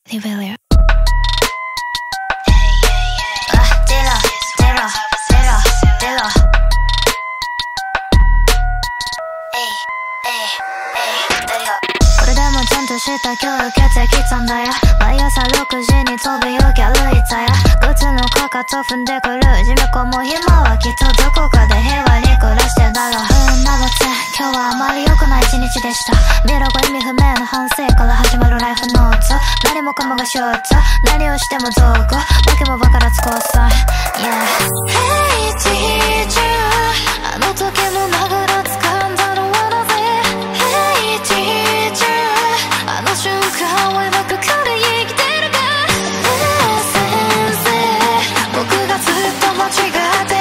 Rebellion.これでもちゃんとした今日受けてきたんだよ。毎朝6時に飛ぶよギャルいたよ。靴のかかと踏んでくる地味子も今はきっとどこかで平和に暮らしてだろう。なので今日はあまり良くない一日でした。見ろご意味不明の反省から始まるライフノート。何もかもがショート、何をしてもどこわけも分からず交際 Yeah Hey teacher あの時も殴ら掴んだのはなぜ Hey teacher あの瞬間は今ここで生きてるか Hey 先生僕がずっと間違って